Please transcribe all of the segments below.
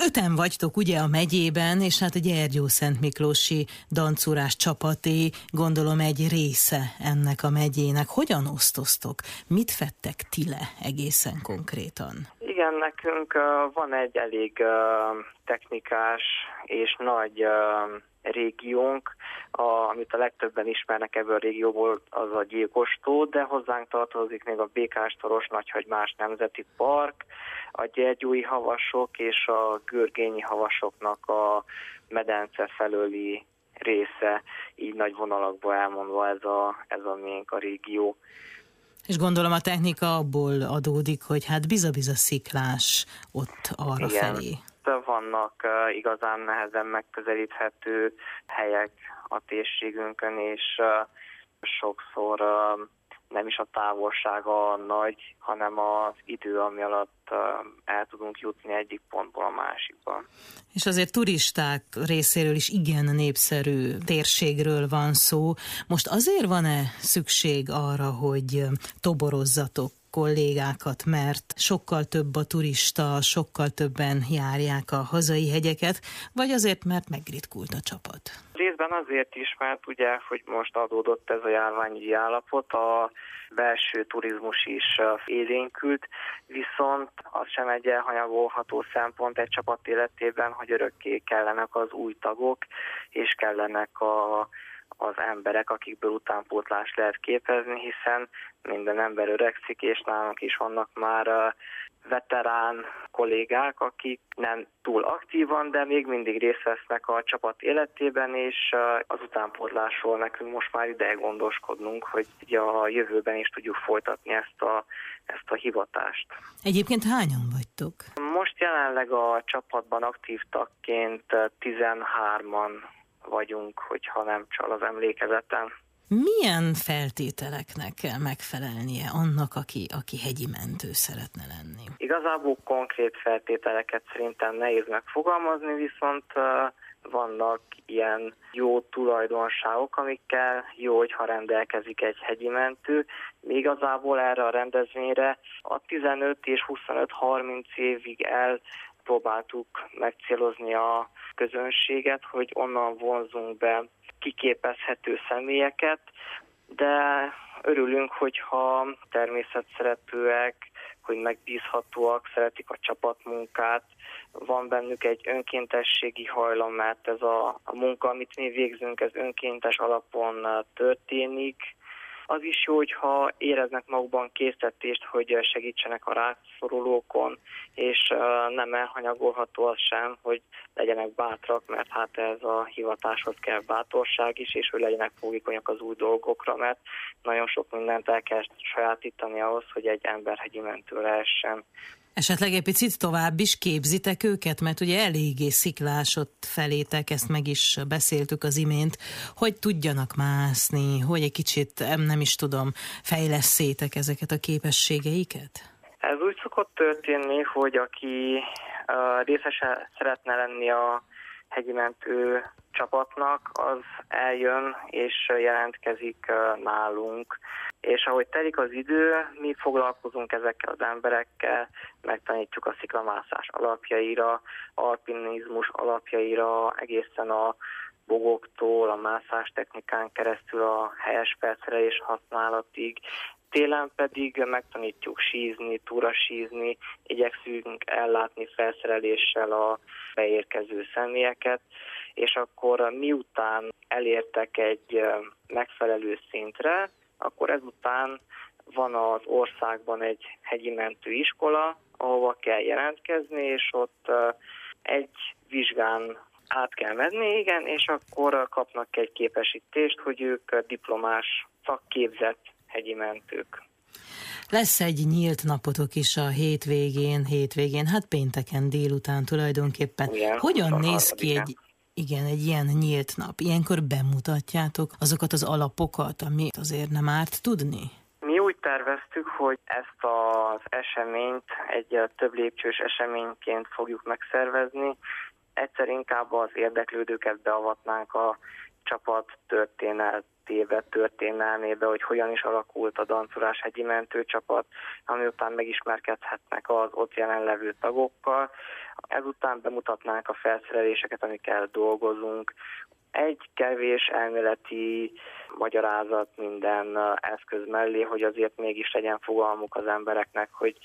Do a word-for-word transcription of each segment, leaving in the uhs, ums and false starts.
Öten vagytok ugye a megyében, és hát a Gyergyószentmiklósi dancórás csapaté, gondolom egy része ennek a megyének. Hogyan osztoztok? Mit fettek ti le egészen konkrétan? Igen, nekünk uh, van egy elég uh, technikás és nagy uh, régiónk, a, amit a legtöbben ismernek ebből a régióból, az a Gyilkostó, de hozzánk tartozik még a Békás-Toros Nagyhagymás Nemzeti Park, a Gyergyói Havasok és a Görgényi Havasoknak a medence felőli része, így nagy vonalakban elmondva ez a, ez a miénk a régió. És gondolom a technika abból adódik, hogy hát biza-biza sziklás ott arra Igen. felé. Vannak uh, igazán nehezen megközelíthető helyek a térségünkön, és uh, sokszor uh, nem is a távolsága nagy, hanem az idő, ami alatt uh, el tudunk jutni egyik pontból a másikba. És azért turisták részéről is igen népszerű térségről van szó. Most azért van-e szükség arra, hogy toborozzatok kollégákat, mert sokkal több a turista, sokkal többen járják a hazai hegyeket, vagy azért, mert megritkult a csapat? Részben azért is, mert ugye, hogy most adódott ez a járványi állapot, a belső turizmus is élénkült, viszont az sem egy elhanyagolható szempont egy csapat életében, hogy örökké kellenek az új tagok, és kellenek a az emberek, akikből utánpótlást lehet képezni, hiszen minden ember öregszik, és nálunk is vannak már veterán kollégák, akik nem túl aktívan, de még mindig részt vesznek a csapat életében, és az utánpótlásról nekünk most már ideje gondoskodnunk, hogy a jövőben is tudjuk folytatni ezt a, ezt a hivatást. Egyébként hányan vagytok? Most jelenleg a csapatban aktív tagként tizenhárman vagyunk, hogyha nem csal az emlékezetem. Milyen feltételeknek kell megfelelnie annak, aki, aki hegyi mentő szeretne lenni? Igazából konkrét feltételeket szerintem nehéz megfogalmazni, viszont uh, vannak ilyen jó tulajdonságok, amikkel jó, hogyha rendelkezik egy hegyi mentő. Mi igazából erre a rendezvényre a tizenöt és huszonöt-harminc évig el próbáltuk megcélozni a közönséget, hogy onnan vonzunk be kiképezhető személyeket, de örülünk, hogyha természetszeretőek, hogy megbízhatóak, szeretik a csapatmunkát, van bennük egy önkéntességi hajlam, mert ez a, a munka, amit mi végzünk, ez önkéntes alapon történik. Az is jó, hogyha éreznek magukban késztetést, hogy segítsenek a rászorulókon, és nem elhanyagolható az sem, hogy legyenek bátrak, mert hát ez a hivatáshoz kell bátorság is, és hogy legyenek fogékonyak az új dolgokra, mert nagyon sok mindent el kell sajátítani ahhoz, hogy egy ember hegyi mentő lehessen. Esetleg egy picit tovább is képzitek őket, mert ugye eléggé sziklás ott felétek, ezt meg is beszéltük az imént, hogy tudjanak mászni, hogy egy kicsit, nem is tudom, fejlesszétek ezeket a képességeiket? Ez úgy szokott történni, hogy aki uh, részese szeretne lenni a hegyi mentő csapatnak, az eljön és jelentkezik uh, nálunk. És ahogy telik az idő, mi foglalkozunk ezekkel az emberekkel, megtanítjuk a sziklamászás alapjaira, alpinizmus alapjaira, egészen a bogoktól, a mászás technikán keresztül a helyes percrelés használatig. Télen pedig megtanítjuk sízni, túrasízni, igyekszünk ellátni felszereléssel a beérkező személyeket, és akkor miután elértek egy megfelelő szintre, akkor ezután van az országban egy hegyi mentőiskola, ahova kell jelentkezni, és ott egy vizsgán át kell menni, igen, és akkor kapnak egy képesítést, hogy ők diplomás, szakképzett hegyi mentők. Lesz egy nyílt napotok is a hétvégén, hétvégén, hát pénteken délután tulajdonképpen. Igen, hogyan néz ki egy, igen, egy ilyen nyílt nap? Ilyenkor bemutatjátok azokat az alapokat, amit azért nem árt tudni? Mi úgy terveztük, hogy ezt az eseményt egy több lépcsős eseményként fogjuk megszervezni. Egyszer inkább az érdeklődőket beavatnánk a csapat történet éve történelmébe, hogy hogyan is alakult a Dancurás hegyi mentőcsapat, ami után megismerkedhetnek az ott jelenlevő tagokkal. Ezután bemutatnánk a felszereléseket, amikkel dolgozunk. Egy kevés elméleti magyarázat minden eszköz mellé, hogy azért mégis legyen fogalmuk az embereknek, hogy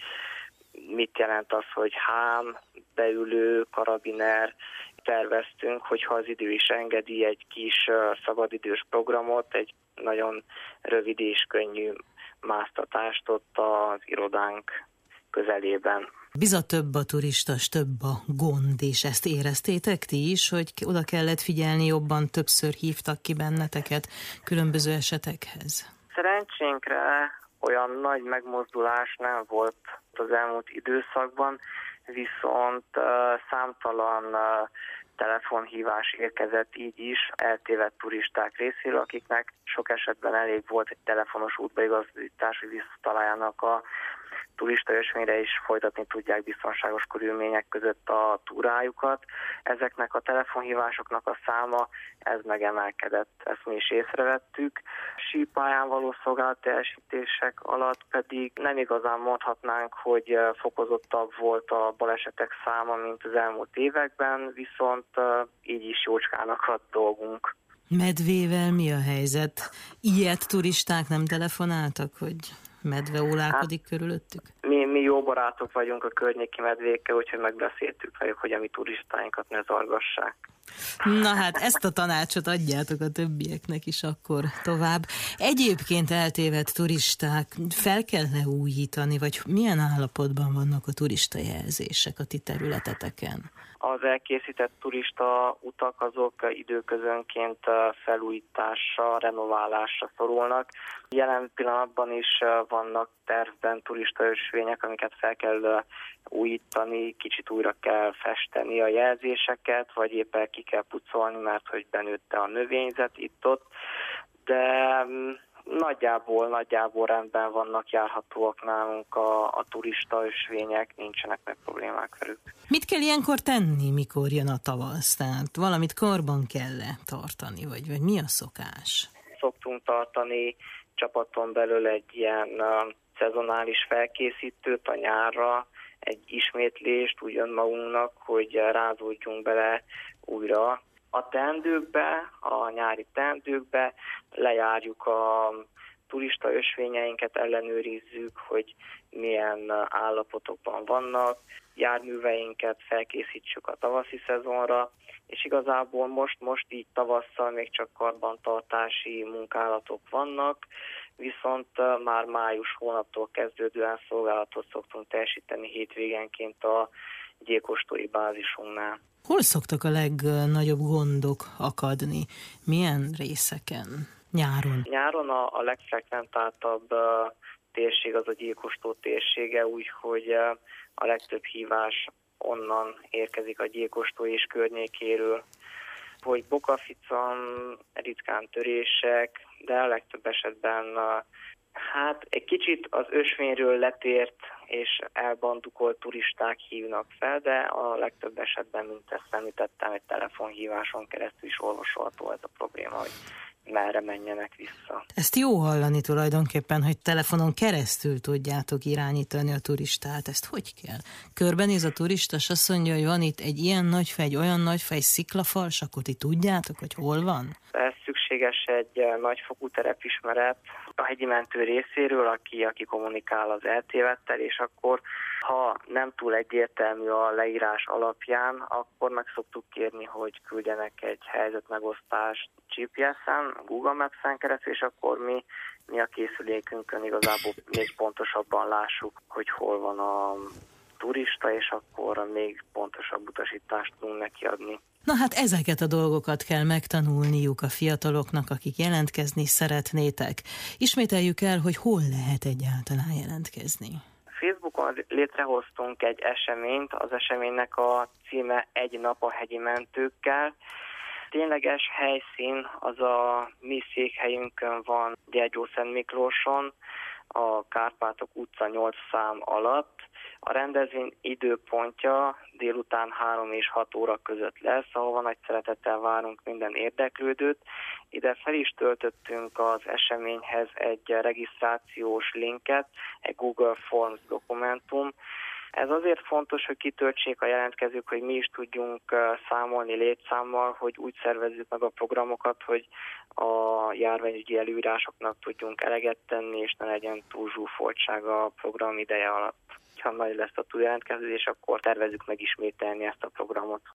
mit jelent az, hogy hám, beülő, karabiner. Terveztünk, hogyha az idő is engedi, egy kis szabadidős programot, egy nagyon rövid és könnyű másztatást ott az irodánk közelében. Biza több a turista, több a gond, és ezt éreztétek ti is, hogy oda kellett figyelni jobban, többször hívtak ki benneteket különböző esetekhez? Szerencsénkre olyan nagy megmozdulás nem volt az elmúlt időszakban, viszont uh, számtalan uh, telefonhívás érkezett így is eltévedt turisták részéről, akiknek sok esetben elég volt egy telefonos útbaigazítás, hogy visszataláljanak a turista ösvényre, és folytatni tudják biztonságos körülmények között a túrájukat. Ezeknek a telefonhívásoknak a száma, ez megemelkedett, ezt mi is észrevettük. Sípályán való szolgálatteljesítések alatt pedig nem igazán mondhatnánk, hogy fokozottabb volt a balesetek száma, mint az elmúlt években, viszont így is jócskának ad dolgunk. Medvével mi a helyzet? Ilyet turisták nem telefonáltak, hogy medve ólálkodik hát, körülöttük? Mi, mi jó barátok vagyunk a környéki medvékkel, úgyhogy megbeszéltük velük, hogy a mi turistáinkat ne zargassák. Na hát ezt a tanácsot adjátok a többieknek is akkor tovább. Egyébként eltévedt turisták fel kell-e újítani, vagy milyen állapotban vannak a turistajelzések a ti területeteken? Az elkészített turista utak azok időközönként felújításra, renoválásra szorulnak. Jelen pillanatban is vannak tervben turistaösvények, amiket fel kell újítani, kicsit újra kell festeni a jelzéseket, vagy éppen ki kell pucolni, mert hogy benőtte a növényzet itt-ott. De nagyjából, nagyjából rendben vannak, járhatóak nálunk a, a turista ösvények, nincsenek meg problémák velük. Mit kell ilyenkor tenni, mikor jön a tavasz? Tehát valamit karban kell-e tartani, vagy, vagy mi a szokás? Szoktunk tartani csapaton belül egy ilyen uh, szezonális felkészítőt a nyárra, egy ismétlést úgy önmagunknak, hogy rázódjunk bele újra a teendőkbe, a nyári teendőkbe, lejárjuk a turista ösvényeinket, ellenőrizzük, hogy milyen állapotokban vannak, járműveinket felkészítsük a tavaszi szezonra, és igazából most, most így tavasszal még csak karbantartási munkálatok vannak, viszont már május hónaptól kezdődően szolgálatot szoktunk teljesíteni hétvégenként a gyilkostói bázisunknál. Hol szoktak a legnagyobb gondok akadni? Milyen részeken? Nyáron? Nyáron a, a legfrekventáltabb uh, térség az a Gyilkostó térsége, úgyhogy uh, a legtöbb hívás onnan érkezik a Gyilkostó és környékéről, hogy bokaficam, ritkán törések, de a legtöbb esetben uh, hát egy kicsit az ösvényről letért és elbandukolt turisták hívnak fel, de a legtöbb esetben, mint ezt említettem, egy telefonhíváson keresztül is olvasolható ez a probléma, hogy merre menjenek vissza. Ezt jó hallani tulajdonképpen, hogy telefonon keresztül tudjátok irányítani a turistát. Ezt hogy kell? Körbenéz a turista, és azt mondja, hogy van itt egy ilyen nagy fej, egy olyan nagy fej, sziklafal, és akkor ti tudjátok, hogy hol van? Ez szükséges egy nagyfokú terepismeret a hegyi mentő részéről, aki, aki kommunikál az eltévedtel, és akkor, ha nem túl egyértelmű a leírás alapján, akkor meg szoktuk kérni, hogy küldjenek egy helyzetmegosztást gé pé es-en, Google Maps-en keresztül, és akkor mi, mi a készülékünkön igazából még pontosabban lássuk, hogy hol van a turista, és akkor még pontosabb utasítást tudunk neki adni. Na hát ezeket a dolgokat kell megtanulniuk a fiataloknak, akik jelentkezni szeretnétek. Ismételjük el, hogy hol lehet egyáltalán jelentkezni. Facebookon létrehoztunk egy eseményt, az eseménynek a címe Egy nap a hegyi mentőkkel. Tényleges helyszín az a mi székhelyünkön van, Gyergyószentmiklóson, a Kárpátok utca nyolc szám alatt. A rendezvény időpontja délután három és hat óra között lesz, ahova nagy szeretettel várunk minden érdeklődőt. Ide fel is töltöttünk az eseményhez egy regisztrációs linket, egy Google Forms dokumentum. Ez azért fontos, hogy kitöltsék a jelentkezők, hogy mi is tudjunk számolni létszámmal, hogy úgy szervezzük meg a programokat, hogy a járványügyi előírásoknak tudjunk eleget tenni, és ne legyen túl zsúfoltsága a program ideje alatt. Ha nagy lesz a túljelentkezés, akkor tervezzük megismételni ezt a programot.